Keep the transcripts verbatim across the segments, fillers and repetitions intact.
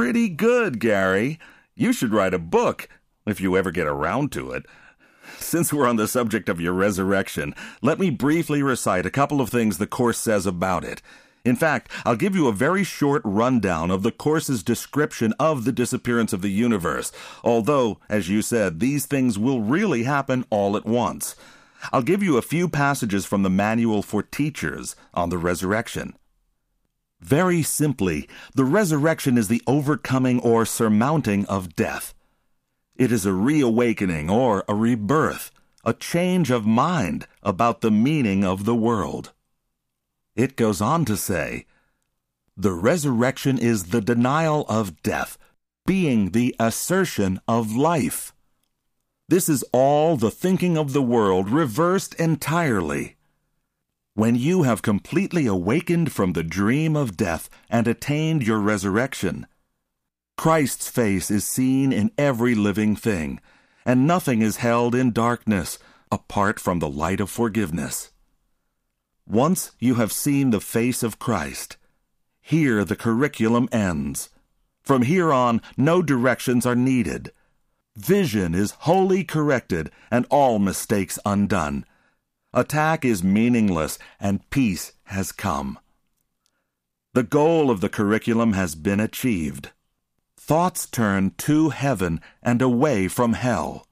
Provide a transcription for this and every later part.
pretty good, Gary. You should write a book, if you ever get around to it. Since we're on the subject of your resurrection, let me briefly recite a couple of things the Course says about it. In fact, I'll give you a very short rundown of the Course's description of the disappearance of the universe, although, as you said, these things will really happen all at once. I'll give you a few passages from the Manual for Teachers on the resurrection. Very simply, the resurrection is the overcoming or surmounting of death. It is a reawakening or a rebirth, a change of mind about the meaning of the world. It goes on to say, the resurrection is the denial of death, being the assertion of life. This is all the thinking of the world reversed entirely. When you have completely awakened from the dream of death and attained your resurrection, Christ's face is seen in every living thing, and nothing is held in darkness apart from the light of forgiveness. Once you have seen the face of Christ, here the curriculum ends. From here on, no directions are needed. Vision is wholly corrected and all mistakes undone. Attack is meaningless and peace has come. The goal of the curriculum has been achieved. Thoughts turn to heaven and away from hell.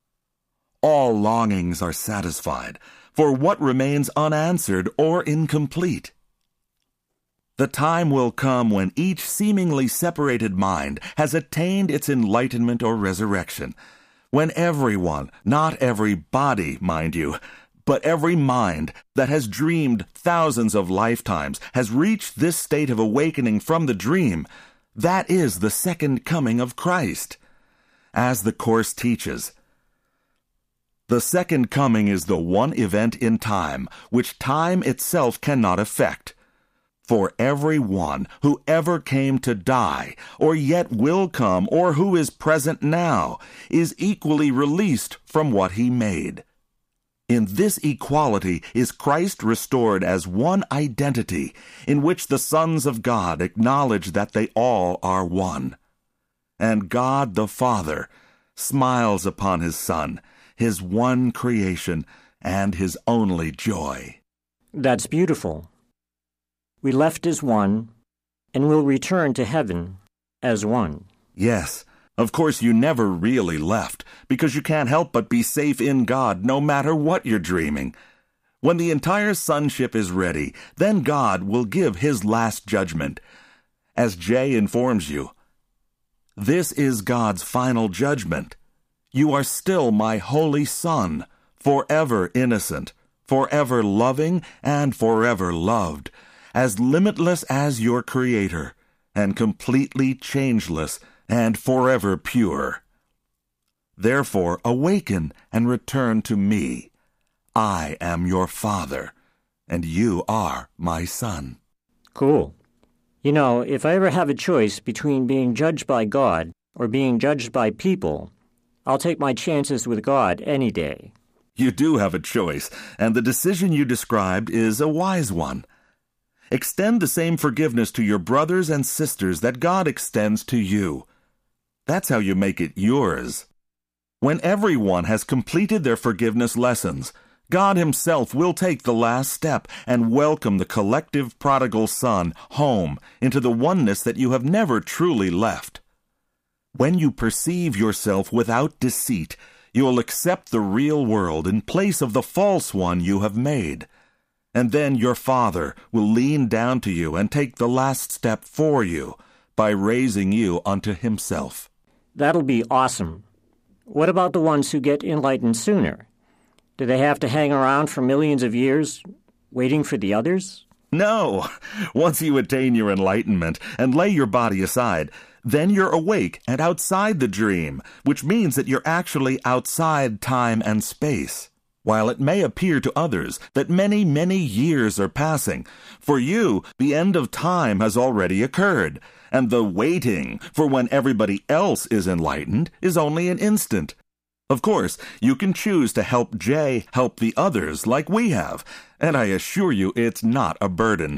All longings are satisfied, for what remains unanswered or incomplete? The time will come when each seemingly separated mind has attained its enlightenment or resurrection, when everyone, not every body, mind you, but every mind that has dreamed thousands of lifetimes has reached this state of awakening from the dream. That is the second coming of Christ. As the Course teaches, the second coming is the one event in time which time itself cannot effect. For every one who ever came to die, or yet will come, or who is present now, is equally released from what he made. In this equality is Christ restored as one identity, in which the sons of God acknowledge that they all are one. And God the Father smiles upon his Son, his one creation, and his only joy. That's beautiful. We left as one, and will return to heaven as one. Yes, of course you never really left, because you can't help but be safe in God no matter what you're dreaming. When the entire sonship is ready, then God will give his last judgment. As Jay informs you, this is God's final judgment. You are still my holy son, forever innocent, forever loving, and forever loved, as limitless as your Creator, and completely changeless and forever pure. Therefore, awaken and return to me. I am your Father, and you are my Son. Cool. You know, if I ever have a choice between being judged by God or being judged by people, I'll take my chances with God any day. You do have a choice, and the decision you described is a wise one. Extend the same forgiveness to your brothers and sisters that God extends to you. That's how you make it yours. When everyone has completed their forgiveness lessons, God himself will take the last step and welcome the collective prodigal son home into the oneness that you have never truly left. When you perceive yourself without deceit, you will accept the real world in place of the false one you have made. And then your Father will lean down to you and take the last step for you by raising you unto himself. That'll be awesome. What about the ones who get enlightened sooner? Do they have to hang around for millions of years, waiting for the others? No. Once you attain your enlightenment and lay your body aside, then you're awake and outside the dream, which means that you're actually outside time and space. While it may appear to others that many, many years are passing, for you, the end of time has already occurred, and the waiting for when everybody else is enlightened is only an instant. Of course, you can choose to help Jay help the others like we have, and I assure you it's not a burden.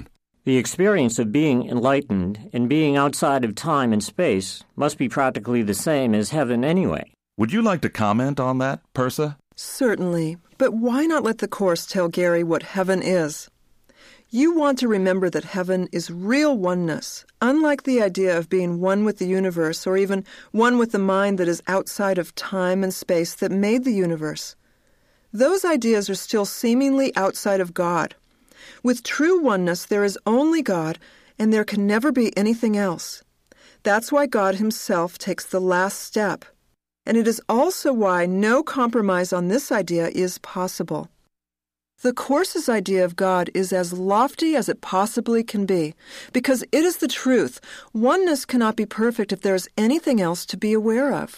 The experience of being enlightened and being outside of time and space must be practically the same as heaven anyway. Would you like to comment on that, Persa? Certainly, but why not let the Course tell Gary what heaven is? You want to remember that heaven is real oneness, unlike the idea of being one with the universe or even one with the mind that is outside of time and space that made the universe. Those ideas are still seemingly outside of God. With true oneness, there is only God, and there can never be anything else. That's why God himself takes the last step. And it is also why no compromise on this idea is possible. The Course's idea of God is as lofty as it possibly can be, because it is the truth. Oneness cannot be perfect if there is anything else to be aware of.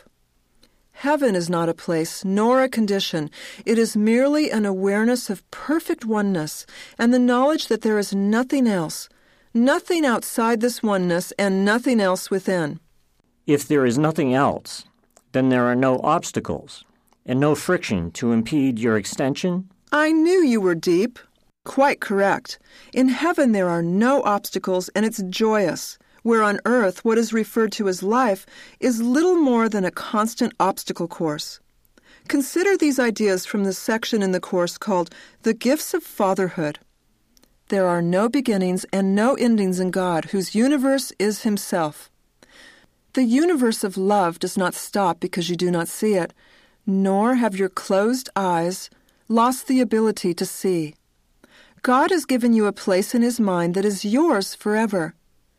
Heaven is not a place nor a condition. It is merely an awareness of perfect oneness and the knowledge that there is nothing else, nothing outside this oneness and nothing else within. If there is nothing else, then there are no obstacles and no friction to impede your extension. I knew you were deep. Quite correct. In heaven there are no obstacles, and it's joyous, where on earth what is referred to as life is little more than a constant obstacle course. Consider these ideas from the section in the Course called The Gifts of Fatherhood. There are no beginnings and no endings in God, whose universe is himself. The universe of love does not stop because you do not see it, nor have your closed eyes lost the ability to see. God has given you a place in his mind that is yours forever.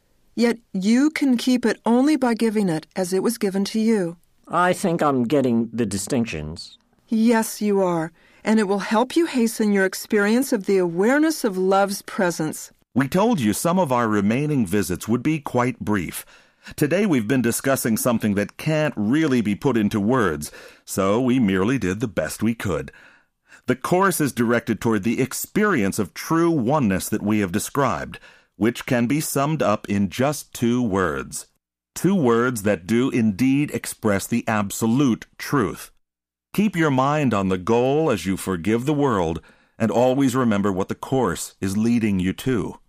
Yet you can keep it only by giving it as it was given to you. I think I'm getting the distinctions. Yes, you are, and it will help you hasten your experience of the awareness of love's presence. We told you some of our remaining visits would be quite brief. Today we've been discussing something that can't really be put into words, so we merely did the best we could. The Course is directed toward the experience of true oneness that we have described, which can be summed up in just two words. Two words that do indeed express the absolute truth. Keep your mind on the goal as you forgive the world, and always remember what the Course is leading you to.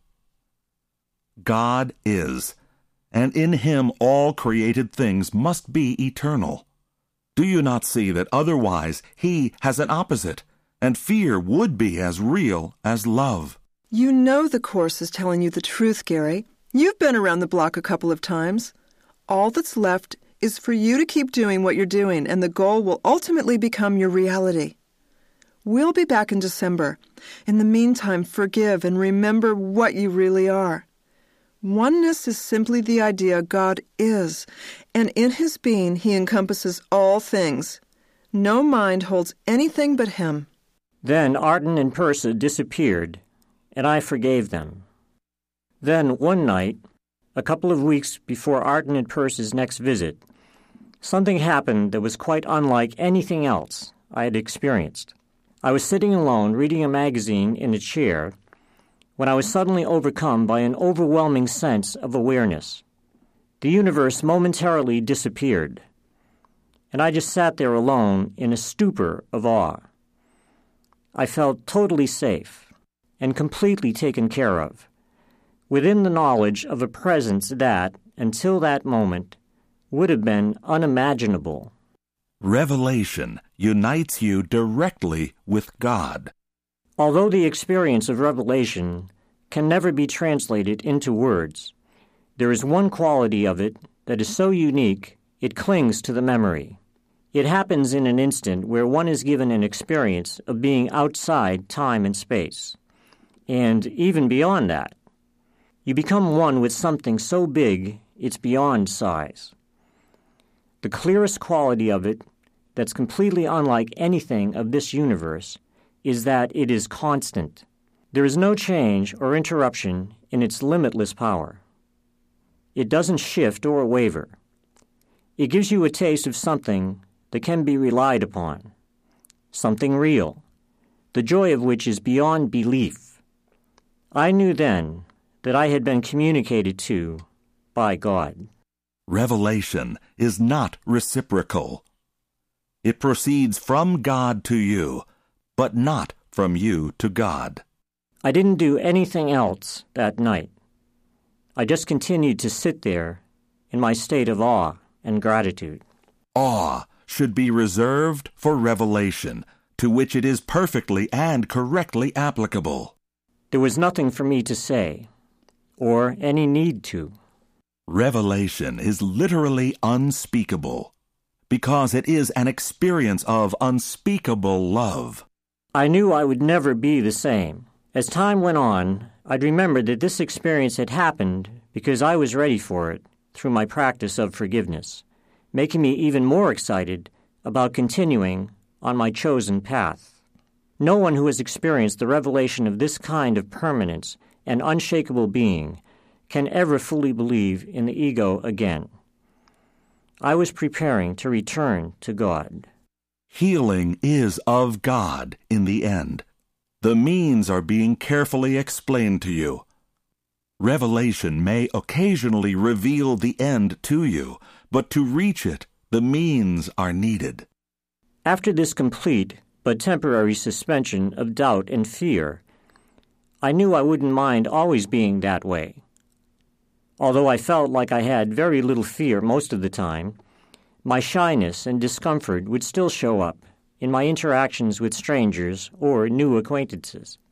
God is, and in him all created things must be eternal. Do you not see that otherwise he has an opposite? And fear would be as real as love. You know the Course is telling you the truth, Gary. You've been around the block a couple of times. All that's left is for you to keep doing what you're doing, and the goal will ultimately become your reality. We'll be back in December. In the meantime, forgive and remember what you really are. Oneness is simply the idea God is, and in his being he encompasses all things. No mind holds anything but him. Then Arden and Persa disappeared, and I forgave them. Then one night, a couple of weeks before Arden and Persa's next visit, something happened that was quite unlike anything else I had experienced. I was sitting alone reading a magazine in a chair when I was suddenly overcome by an overwhelming sense of awareness. The universe momentarily disappeared, and I just sat there alone in a stupor of awe. I felt totally safe and completely taken care of, within the knowledge of a presence that, until that moment, would have been unimaginable. Revelation unites you directly with God. Although the experience of revelation can never be translated into words, there is one quality of it that is so unique it clings to the memory. It happens in an instant where one is given an experience of being outside time and space. And even beyond that, you become one with something so big it's beyond size. The clearest quality of it, that's completely unlike anything of this universe, is that it is constant. There is no change or interruption in its limitless power. It doesn't shift or waver. It gives you a taste of something that can be relied upon, something real, the joy of which is beyond belief. I knew then that I had been communicated to by God. Revelation is not reciprocal. It proceeds from God to you, but not from you to God. I didn't do anything else that night. I just continued to sit there in my state of awe and gratitude. Awe should be reserved for revelation, to which it is perfectly and correctly applicable. There was nothing for me to say, or any need to. Revelation is literally unspeakable, because it is an experience of unspeakable love. I knew I would never be the same. As time went on, I'd remembered that this experience had happened because I was ready for it through my practice of forgiveness, making me even more excited about continuing on my chosen path. No one who has experienced the revelation of this kind of permanence and unshakable being can ever fully believe in the ego again. I was preparing to return to God. Healing is of God in the end. The means are being carefully explained to you. Revelation may occasionally reveal the end to you, but to reach it, the means are needed. After this complete but temporary suspension of doubt and fear, I knew I wouldn't mind always being that way. Although I felt like I had very little fear most of the time, my shyness and discomfort would still show up in my interactions with strangers or new acquaintances.